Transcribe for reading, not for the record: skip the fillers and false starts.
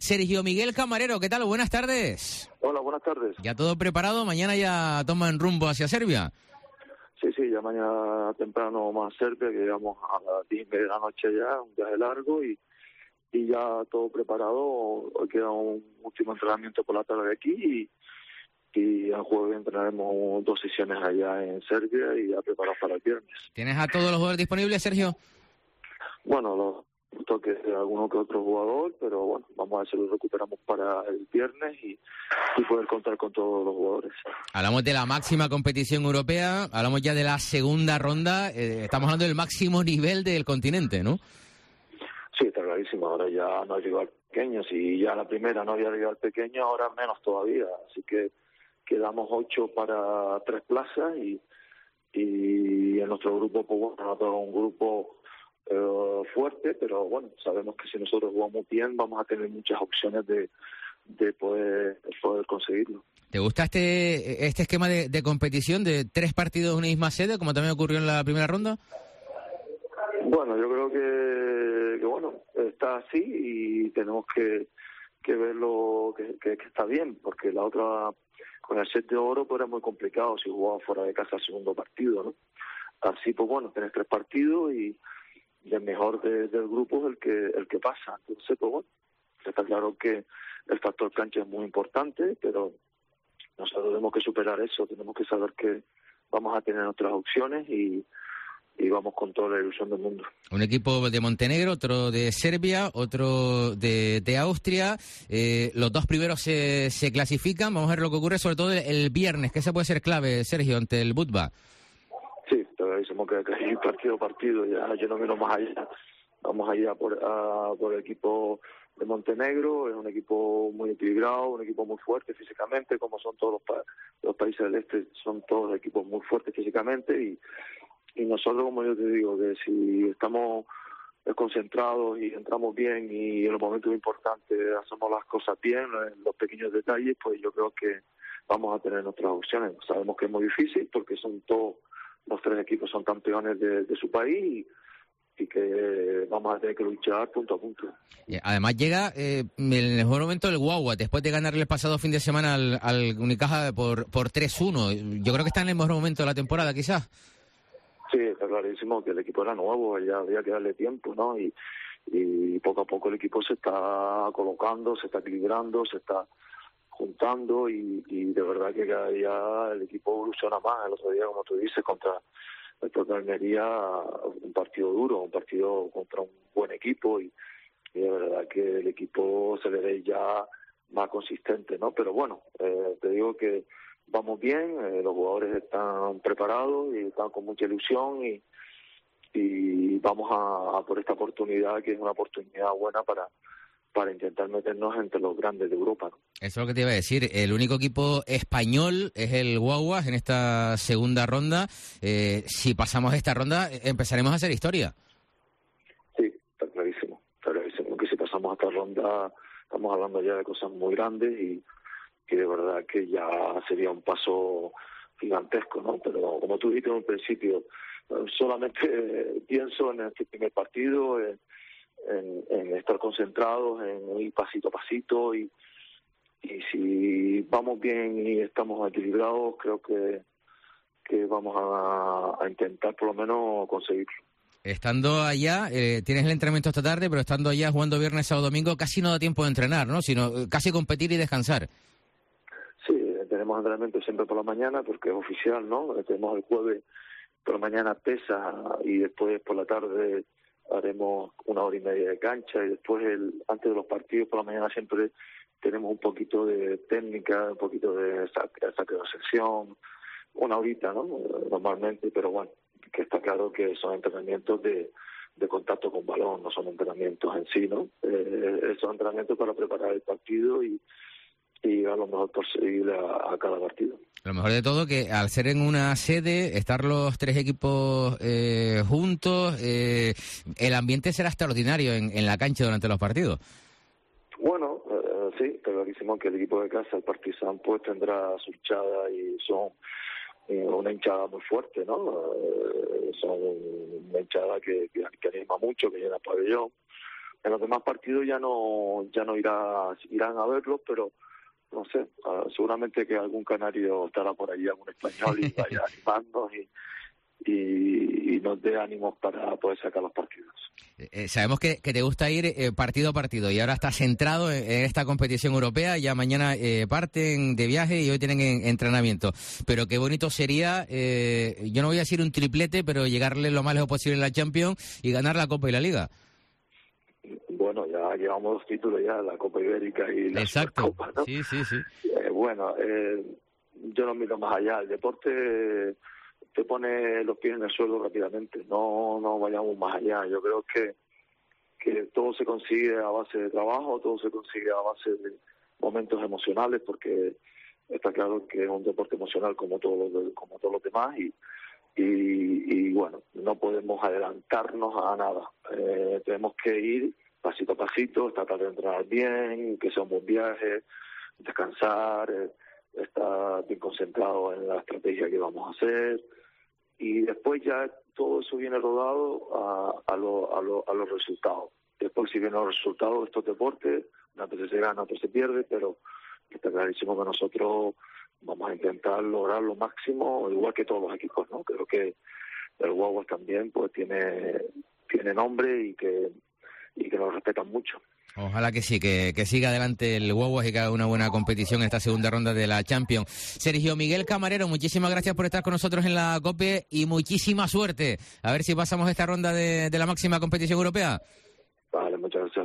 Sergio Miguel Camarero, ¿qué tal? Buenas tardes. Hola, buenas tardes. ¿Ya todo preparado? ¿Mañana ya toman rumbo hacia Serbia? Sí, ya mañana temprano más Serbia, que llegamos a las 10:30 de la noche ya, un viaje largo y ya todo preparado. Hoy queda un último entrenamiento por la tarde aquí y al jueves entrenaremos 2 sesiones allá en Serbia y ya preparados para el viernes. ¿Tienes a todos los jugadores disponibles, Sergio? Bueno, los toques de alguno que otro jugador, pero bueno, vamos a ver si lo recuperamos para el viernes y poder contar con todos los jugadores. Hablamos de la máxima competición europea, hablamos ya de la segunda ronda, estamos hablando del máximo nivel del continente, ¿no? Sí, está clarísimo, ahora ya no hay rival pequeño, si ya la primera no había rival pequeño, ahora menos todavía, así que quedamos 8 para 3 plazas y en nuestro grupo, pues bueno, no todo un grupo fuerte, pero bueno, sabemos que si nosotros jugamos bien vamos a tener muchas opciones de poder conseguirlo. ¿Te gusta este esquema de competición de 3 partidos en una misma sede, como también ocurrió en la primera ronda? Bueno, yo creo que bueno, está así y tenemos que verlo que está bien, porque la otra, con el set de oro, pues era muy complicado si jugaba fuera de casa el segundo partido, ¿no? Así, pues bueno, tenés 3 partidos y el mejor del grupo es el que pasa. Entonces, pues bueno, está claro que el factor cancha es muy importante, pero nosotros tenemos que superar eso, tenemos que saber que vamos a tener otras opciones y vamos con toda la ilusión del mundo. Un equipo de Montenegro, otro de Serbia, otro de Austria. Los 2 primeros se clasifican. Vamos a ver lo que ocurre, sobre todo el viernes, que ese puede ser clave, Sergio, ante el Budva. Sí, te decimos que hay partido a partido, ya yo no miro más allá. Vamos allá por el equipo de Montenegro, es un equipo muy equilibrado, un equipo muy fuerte físicamente, como son todos los países del este, son todos equipos muy fuertes físicamente y nosotros, como yo te digo, que si estamos concentrados y entramos bien y en los momentos importantes hacemos las cosas bien, en los pequeños detalles, pues yo creo que vamos a tener nuestras opciones. Sabemos que es muy difícil porque son todos, los 3 equipos son campeones de su país y que vamos a tener que luchar punto a punto. Además llega en el mejor momento el Guagua, después de ganarle el pasado fin de semana al Unicaja por 3-1. Yo creo que está en el mejor momento de la temporada, quizás. Sí, está clarísimo que el equipo era nuevo, ya había que darle tiempo, ¿no? Y poco a poco el equipo se está colocando, se está equilibrando, se está juntando y de verdad que cada día el equipo evoluciona más. El otro día, como tú dices, contra Almería, un partido duro, un partido contra un buen equipo y de verdad que el equipo se le ve ya más consistente, ¿no? Pero bueno, te digo que vamos bien, los jugadores están preparados y están con mucha ilusión y vamos a por esta oportunidad, que es una oportunidad buena para intentar meternos entre los grandes de Europa, ¿no? Eso es lo que te iba a decir. El único equipo español es el Guaguas en esta segunda ronda. Si pasamos esta ronda, empezaremos a hacer historia. Sí, está clarísimo. Está clarísimo que si pasamos a esta ronda, estamos hablando ya de cosas muy grandes y de verdad que ya sería un paso gigantesco, ¿no? Pero como tú dijiste en un principio, solamente pienso en este primer partido, en estar concentrados, en ir pasito a pasito y si vamos bien y estamos equilibrados, creo que vamos a intentar por lo menos conseguirlo. Estando allá, tienes el entrenamiento esta tarde, pero estando allá jugando viernes, sábado, domingo, casi no da tiempo de entrenar, ¿no? Sino casi competir y descansar. Sí, tenemos entrenamiento siempre por la mañana porque es oficial, ¿no? Tenemos el jueves por la mañana pesa y después por la tarde haremos 1 hora y media de cancha y después antes de los partidos por la mañana siempre tenemos un poquito de técnica, un poquito de saque de sección, 1 horita, ¿no? Normalmente, pero bueno, que está claro que son entrenamientos de contacto con balón, no son entrenamientos en sí, ¿no? Son entrenamientos para preparar el partido y a lo mejor posible a cada partido. Lo mejor de todo que al ser en una sede, estar los 3 equipos juntos, el ambiente será extraordinario en la cancha durante los partidos. Bueno, sí, está clarísimo que el equipo de casa, el Partizan, pues tendrá su hinchada y son una hinchada muy fuerte, ¿no? Son una hinchada que anima mucho, que llena el pabellón. En los demás partidos ya no irán a verlos, pero no sé, seguramente que algún canario estará por allí, algún español, y vaya animando y nos dé ánimos para poder sacar los partidos. Sabemos que te gusta ir partido a partido, y ahora estás centrado en esta competición europea. Ya mañana parten de viaje y hoy tienen entrenamiento, pero qué bonito sería, yo no voy a decir un triplete, pero llegarle lo más lejos posible en la Champions y ganar la Copa y la Liga. Bueno, ya llevamos 2 títulos ya, la Copa Ibérica y la Supercopa, ¿no? Sí. Yo no miro más allá. El deporte te pone los pies en el suelo rápidamente. No vayamos más allá. Yo creo que todo se consigue a base de trabajo, todo se consigue a base de momentos emocionales, porque está claro que es un deporte emocional como todos los demás, y bueno, no podemos adelantarnos a nada. Tenemos que ir pasito a pasito, tratar de entrenar bien, que sea un buen viaje, descansar, estar bien concentrado en la estrategia que vamos a hacer, y después ya todo eso viene rodado a los resultados. Después, si vienen los resultados de estos deportes, una vez se gana, otra se pierde, pero está clarísimo que nosotros vamos a intentar lograr lo máximo, igual que todos los equipos, ¿no? Creo que el Guaguas también pues tiene nombre y que nos respetan mucho. Ojalá que sí, que siga adelante el Guaguas y que haga una buena competición en esta segunda ronda de la Champions. Sergio Miguel Camarero, muchísimas gracias por estar con nosotros en la COPE y muchísima suerte. A ver si pasamos esta ronda de la máxima competición europea. Vale, muchas gracias.